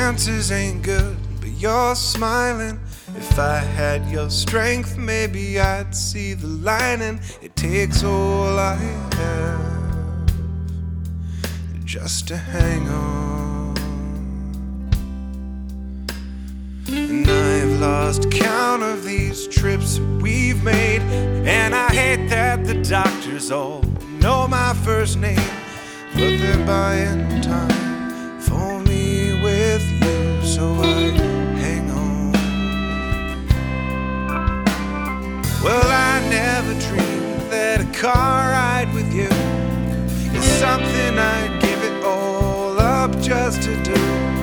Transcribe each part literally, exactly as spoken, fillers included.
chances ain't good, but you're smiling. If I had your strength, maybe I'd see the lining. It takes all I have just to hang on. And I've lost count of these trips we've made, and I hate that the doctors all know my first name, but they're buying time for me with you, so I hang on. Well, I never dreamed that a car ride with you is something I'd give it all up just to do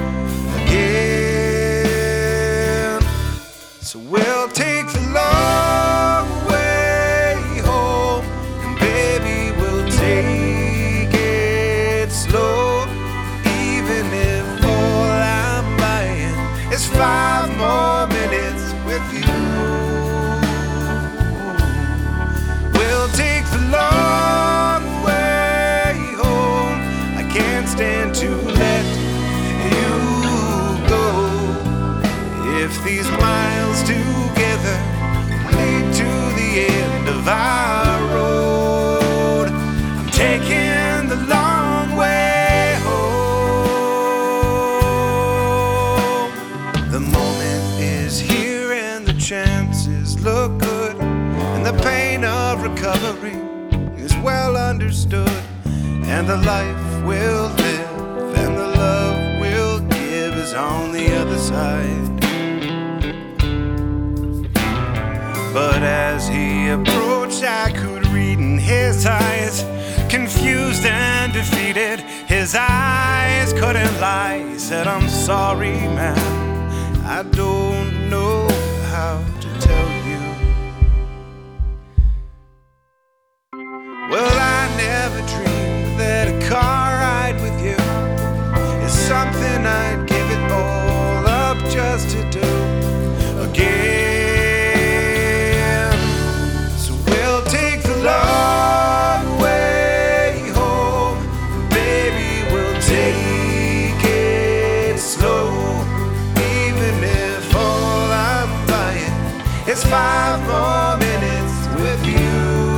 again. So we'll take the long way home, and baby, we'll take it slow, even if all I'm buying is five more minutes with you. We'll take the long way home. I can't stand to let you go. If these miles together lead to the end of our road, I'm taking the long way home. The moment is here and the chances look good, and the pain of recovery is well understood, and the life we'll live and the love we'll give is on the other side. But as he approached, I could read in his eyes, confused and defeated. His eyes couldn't lie. He said, I'm sorry, man, I don't know how to tell you. Well, I never dreamed that a car ride with you is something I'd give it all up just to do again. So we'll take the long way home, baby, we'll take it slow, even if all I'm buying is five more minutes with you.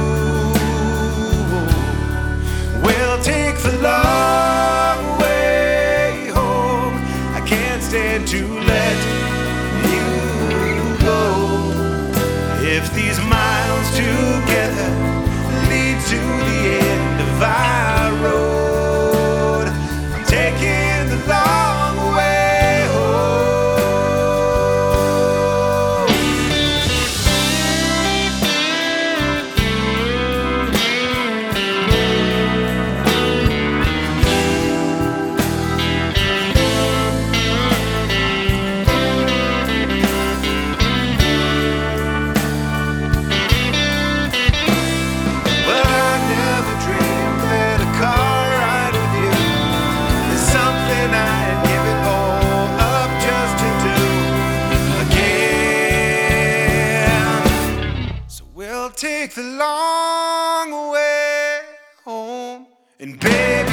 We'll take the long way home. I can't stand to let you go. If these miles together lead to the end of our road, I'm taking the long way home. Well, I never dreamed that a car ride with you is something I'd give it all up just to do again. So we'll take the long way home, and baby,